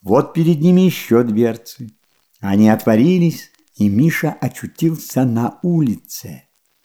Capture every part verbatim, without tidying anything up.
Вот перед ними еще дверцы. Они отворились, и Миша очутился на улице.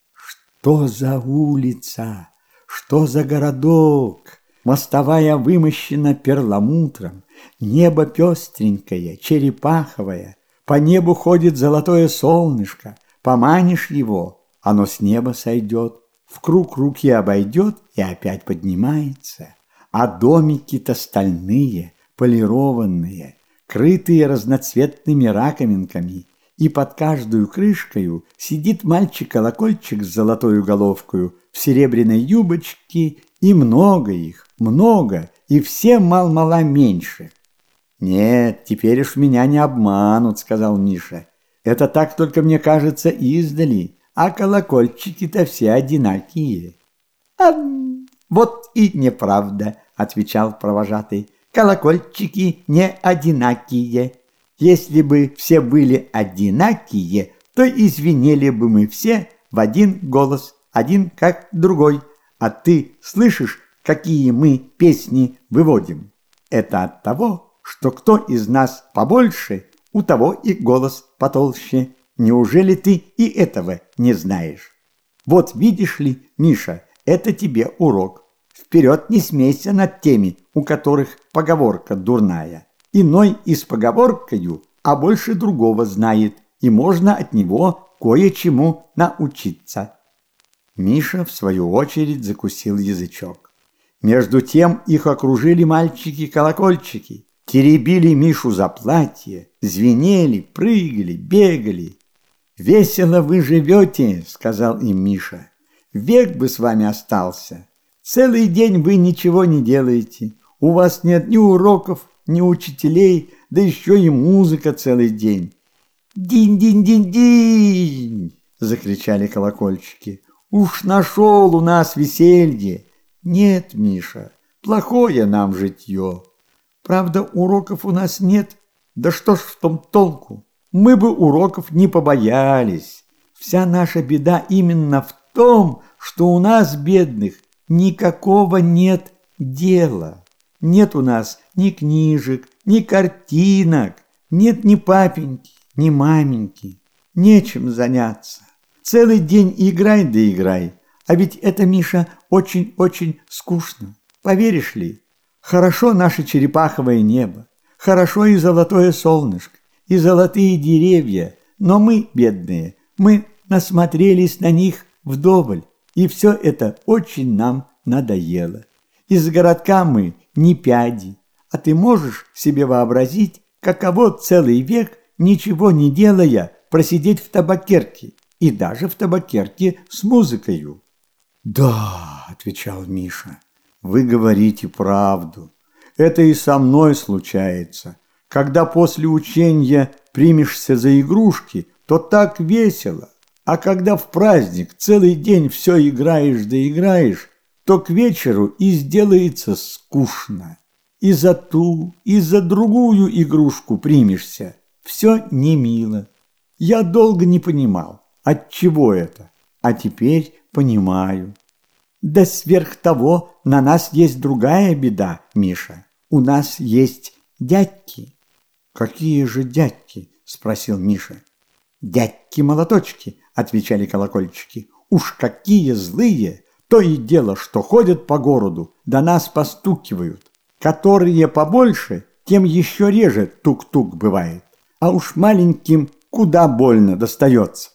Что за улица? Что за городок? Мостовая вымощена перламутром, небо пестренькое, черепаховое, по небу ходит золотое солнышко, поманишь его, оно с неба сойдет, в круг руки обойдет и опять поднимается, а домики-то стальные, полированные, крытые разноцветными раковинками, и под каждую крышкою сидит мальчик-колокольчик с золотою головкою в серебряной юбочке, и много их, много, и все мал-мала меньше. «Нет, теперь уж меня не обманут», — сказал Миша. «Это так только мне кажется издали, а колокольчики-то все одинакие». «А вот и неправда», — отвечал провожатый. «Колокольчики не одинакие. Если бы все были одинакие, то извинили бы мы все в один голос, один как другой. А ты слышишь, какие мы песни выводим? Это от того, что кто из нас побольше, у того и голос потолще. Неужели ты и этого не знаешь? Вот видишь ли, Миша, это тебе урок. Вперед не смейся над теми, у которых поговорка дурная. Иной и с поговоркою, а больше другого знает, и можно от него кое-чему научиться». Миша, в свою очередь, закусил язычок. Между тем их окружили мальчики-колокольчики, теребили Мишу за платье, звенели, прыгали, бегали. «Весело вы живете», — сказал им Миша. «Век бы с вами остался. Целый день вы ничего не делаете. У вас нет ни уроков, ни учителей, да еще и музыка целый день». «Динь-динь-динь-динь!» — закричали колокольчики. «Уж нашел у нас веселье!» «Нет, Миша, плохое нам житье. Правда, уроков у нас нет. Да что ж в том толку? Мы бы уроков не побоялись. Вся наша беда именно в том, что у нас, бедных, никакого нет дела. Нет у нас ни книжек, ни картинок, нет ни папеньки, ни маменьки. Нечем заняться. Целый день играй да играй. А ведь это, Миша, очень-очень скучно. Поверишь ли? Хорошо наше черепаховое небо, хорошо и золотое солнышко, и золотые деревья, но мы, бедные, мы насмотрелись на них вдоволь, и все это очень нам надоело. Из городка мы ни пяди, а ты можешь себе вообразить, каково целый век, ничего не делая, просидеть в табакерке, и даже в табакерке с музыкою. «Да», — отвечал Миша, — «вы говорите правду. Это и со мной случается. Когда после учения примешься за игрушки, то так весело. А когда в праздник целый день все играешь да играешь, то к вечеру и сделается скучно. И за ту, и за другую игрушку примешься. Все не мило. Я долго не понимал, отчего это, а теперь понимаю. Да сверх того на нас есть другая беда, Миша. У нас есть дядьки». «Какие же дядьки?» — спросил Миша. «Дядьки-молоточки», — отвечали колокольчики. «Уж какие злые! То и дело, что ходят по городу, да нас постукивают. Которые побольше, тем еще реже тук-тук бывает. А уж маленьким куда больно достается.